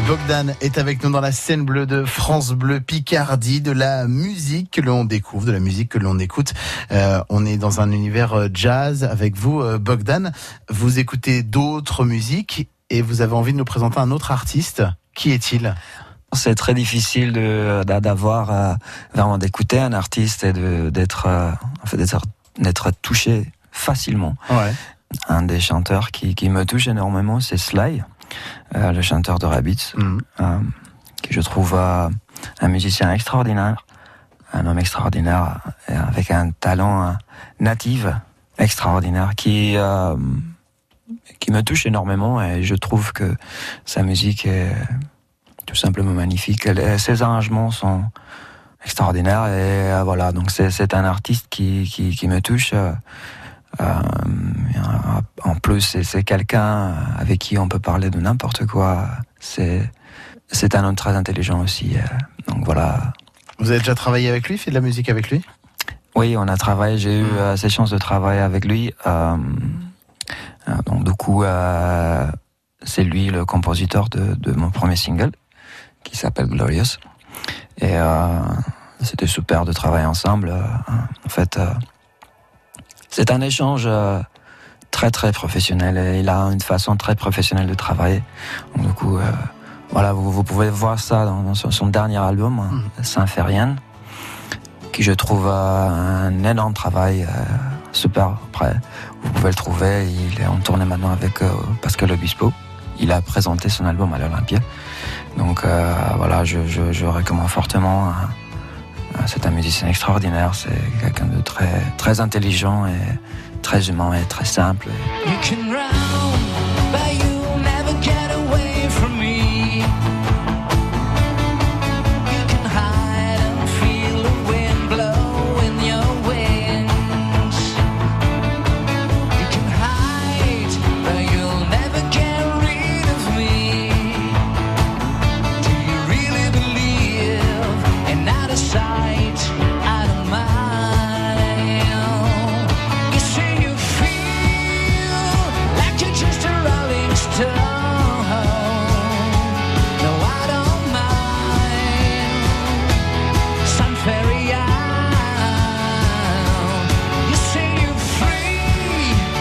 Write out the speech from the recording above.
Bogdan est avec nous dans la scène bleue de France Bleu Picardie, de la musique que l'on découvre, de la musique que l'on écoute. On est dans un univers jazz avec vous, Bogdan. Vous écoutez d'autres musiques et vous avez envie de nous présenter un autre artiste. Qui est-il ? C'est très difficile d'avoir vraiment d'écouter un artiste et d'être touché facilement. Ouais. Un des chanteurs qui me touche énormément, c'est Sly, le chanteur de Rabbits, qui je trouve un musicien extraordinaire, un homme extraordinaire avec un talent natif extraordinaire qui me touche énormément, et je trouve que sa musique est tout simplement magnifique. Ses arrangements sont extraordinaires, et voilà, donc c'est un artiste qui me touche. En plus, c'est quelqu'un avec qui on peut parler de n'importe quoi. C'est un homme très intelligent aussi. Donc voilà. Vous avez déjà travaillé avec lui, fait de la musique avec lui ? Oui, on a travaillé. J'ai eu cette chance de travailler avec lui. Donc du coup, c'est lui le compositeur de mon premier single, qui s'appelle Glorious. Et c'était super de travailler ensemble. En fait, c'est un échange très très professionnel, et il a une façon très professionnelle de travailler. Donc, du coup, voilà, vous pouvez voir ça dans son dernier album, Saint-Férien, qui je trouve un énorme travail, super. Après, vous pouvez le trouver, il est en tournée maintenant avec Pascal Obispo. Il a présenté son album à l'Olympia. Donc voilà, je recommande fortement. C'est un musicien extraordinaire, c'est quelqu'un de très, très intelligent et très humain et très simple. You can